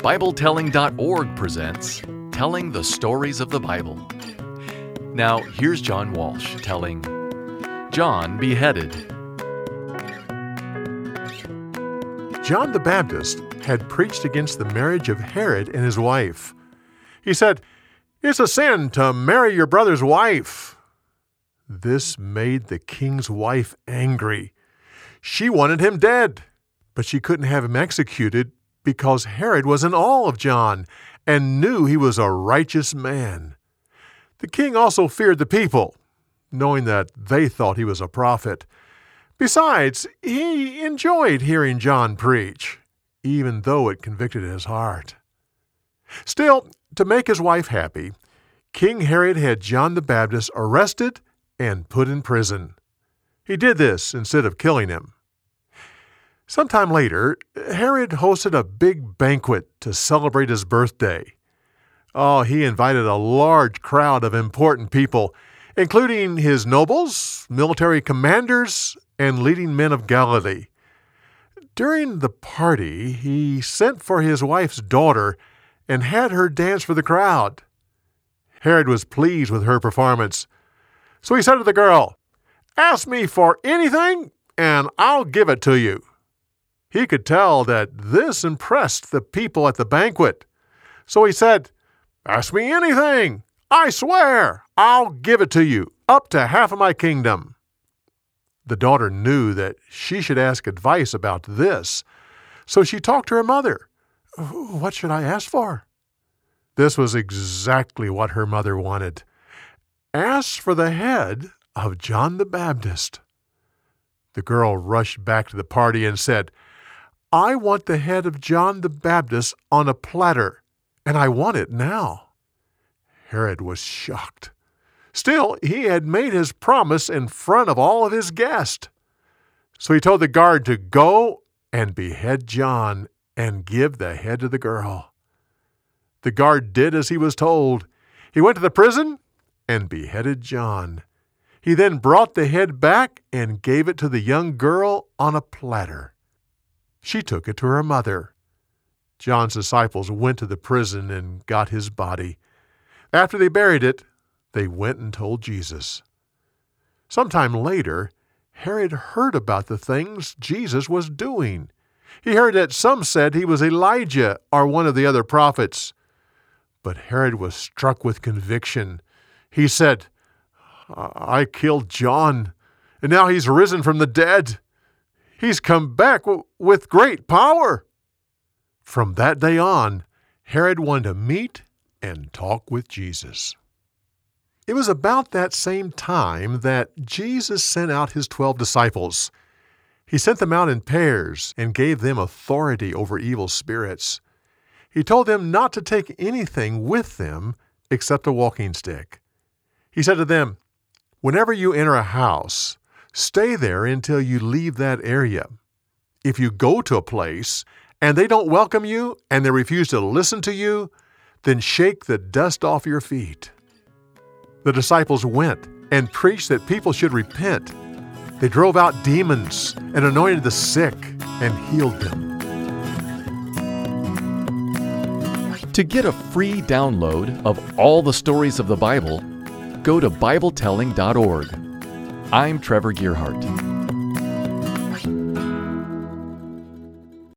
BibleTelling.org presents Telling the Stories of the Bible. Now, here's John Walsh telling John Beheaded. John the Baptist had preached against the marriage of Herod and his wife. He said, "It's a sin to marry your brother's wife." This made the king's wife angry. She wanted him dead, but she couldn't have him executed because Herod was in awe of John and knew he was a righteous man. The king also feared the people, knowing that they thought he was a prophet. Besides, he enjoyed hearing John preach, even though it convicted his heart. Still, to make his wife happy, King Herod had John the Baptist arrested and put in prison. He did this instead of killing him. Sometime later, Herod hosted a big banquet to celebrate his birthday. He invited a large crowd of important people, including his nobles, military commanders, and leading men of Galilee. During the party, he sent for his wife's daughter and had her dance for the crowd. Herod was pleased with her performance, so he said to the girl, "Ask me for anything, and I'll give it to you." He could tell that this impressed the people at the banquet. So he said, "Ask me anything. I swear I'll give it to you, up to half of my kingdom." The daughter knew that she should ask advice about this, so she talked to her mother. "What should I ask for?" This was exactly what her mother wanted. Ask for the head of John the Baptist. The girl rushed back to the party and said, "I want the head of John the Baptist on a platter, and I want it now." Herod was shocked. Still, he had made his promise in front of all of his guests. So he told the guard to go and behead John and give the head to the girl. The guard did as he was told. He went to the prison and beheaded John. He then brought the head back and gave it to the young girl on a platter. She took it to her mother. John's disciples went to the prison and got his body. After they buried it, they went and told Jesus. Sometime later, Herod heard about the things Jesus was doing. He heard that some said he was Elijah or one of the other prophets. But Herod was struck with conviction. He said, "I killed John, and now he's risen from the dead. He's come back with great power." From that day on, Herod wanted to meet and talk with Jesus. It was about that same time that Jesus sent out his 12 disciples. He sent them out in pairs and gave them authority over evil spirits. He told them not to take anything with them except a walking stick. He said to them, "Whenever you enter a house, stay there until you leave that area. If you go to a place and they don't welcome you and they refuse to listen to you, then shake the dust off your feet." The disciples went and preached that people should repent. They drove out demons and anointed the sick and healed them. To get a free download of all the stories of the Bible, go to BibleTelling.org. I'm Trevor Gearhart.